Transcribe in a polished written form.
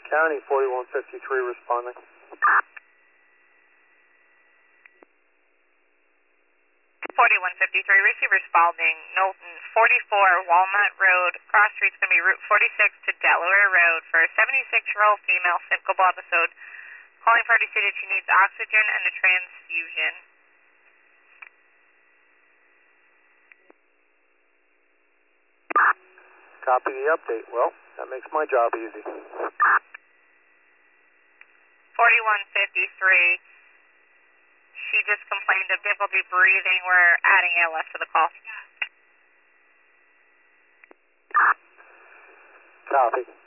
County 4153 responding. 4153, receiver responding, Knowlton 44 Walnut Road, cross street's going to be Route 46 to Delaware Road for a 76-year-old female syncopal episode. Calling party stated she needs oxygen and a transfusion. Copy the update. Well, that makes my job easy. 4153. She just complained of difficulty breathing. We're adding ALS to the call. Copy.